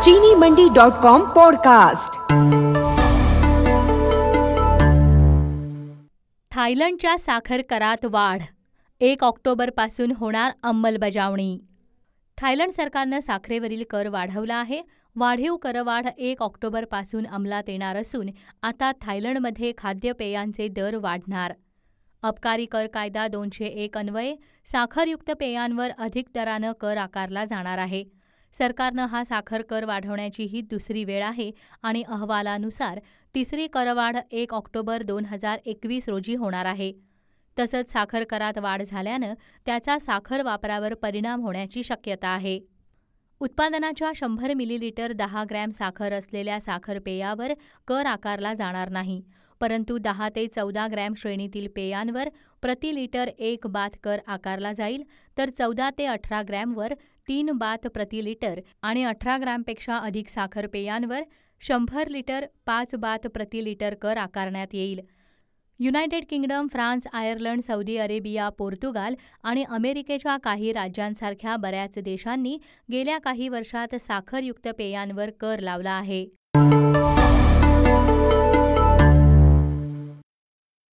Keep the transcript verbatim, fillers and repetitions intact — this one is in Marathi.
चीनी मंडी डॉट कॉम पॉडकास्ट। थायलंडच्या साखर करात वाढ, एक ऑक्टोबरपासून होणार अंमलबजावणी। थायलंड सरकारनं साखरेवरील कर वाढवला आहे। वाढीव करवाढ एक ऑक्टोबरपासून अंमलात येणार असून आता थायलंडमध्ये खाद्यपेयांचे दर वाढणार। अबकारी कर कायदा दोनशे एक अन्वये साखरयुक्त पेयांवर अधिक दरानं कर आकारला जाणार आहे। सरकारनं हा साखर कर वाढवण्याची ही दुसरी वेळ आहे आणि अहवालानुसार तिसरी करवाढ एक ऑक्टोबर दोन हजार एकवीस रोजी होणार आहे। तसंच साखर करात वाढ झाल्यानं त्याचा साखर वापरावर परिणाम होण्याची शक्यता आहे। उत्पादनाच्या शंभर मिलीलिटर दहा ग्रॅम साखर असलेल्या साखर पेयावर कर आकारला जाणार नाही, परंतु दहा ते चौदा ग्रॅम श्रेणीतील पेयांवर प्रति लिटर एक बात कर आकारला जाईल, तर चौदा ते अठरा ग्रॅमवर तीन बात प्रति लिटर आणि अठरा ग्रॅमपेक्षा अधिक साखर पेयांवर शंभर लिटर पाच बात प्रति लिटर कर आकारण्यात येईल। United Kingdom, France, Ireland, Saudi Arabia, Portugal आणि अमेरिकेच्या काही राज्यांसारख्या बऱ्याच देशांनी गेल्या काही वर्षात साखरयुक्त पेयांवर कर लावला आहे।